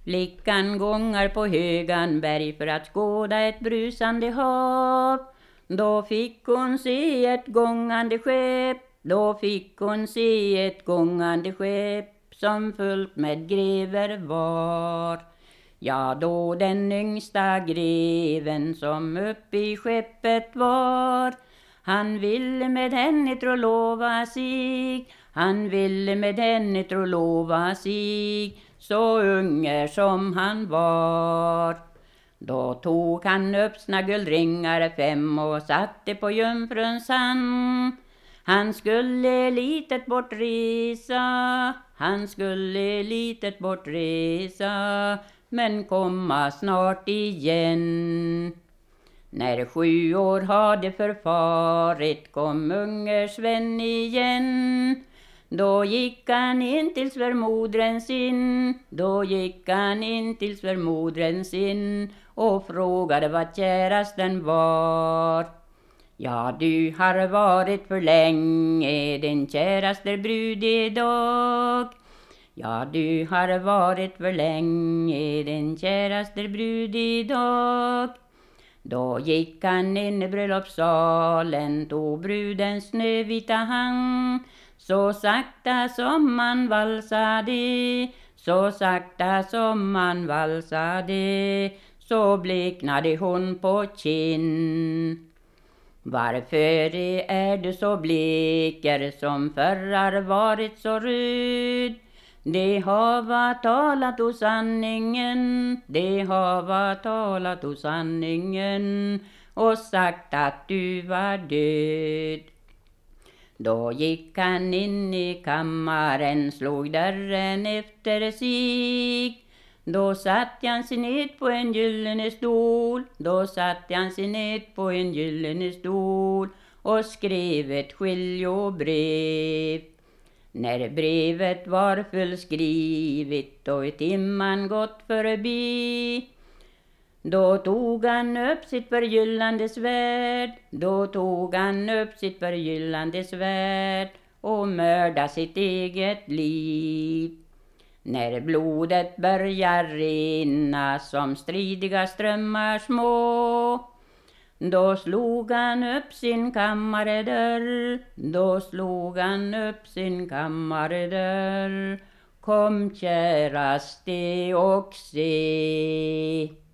Flickan gångar på högan berg för att skåda ett brusande hav. Då fick hon se ett gångande skepp, då fick hon se ett gångande skepp som fullt med grever var. Ja, då den yngsta greven som upp i skeppet var, han ville med henne trolova sig, han ville med henne trolova sig, så unge som han var. Då tog han upp sina guldringar 5 och satte på jungfruns hand. Han skulle litet bortresa, han skulle litet bortresa, men komma snart igen. När 7 år hade förfarit kom unge Sven igen. Då gick han in till svärmodern sin, då gick han in till svärmodern sin och frågade vad kärasten var. Ja, du har varit för länge din käraste brud idag. Ja, du har varit för länge din käraste brud idag. Då gick han in i bröllopssalen, tog brudens snövita hand. Så sakta som man valsade, så sakta som man valsade, så bleknade hon på kinn. Varför är du så bleker som förr varit så röd? Det hava talat o sanningen, det hava talat o sanningen och sagt att du var död. Då gick han in i kammaren, slog dörren efter sig. Då satt han sig ned på en gyllene stol, då satt han sig ned på en gyllene stol och skrev ett skiljebrev. När brevet var fullskrivet och i timman gått förbi, då tog han upp sitt förgyllande svärd, då tog han upp sitt förgyllande svärd och mörda sitt eget liv. När blodet börjar rinna som stridiga strömmar små, då slog han upp sin kammaredörr, då slog han upp sin kammaredörr. Kom käraste och se.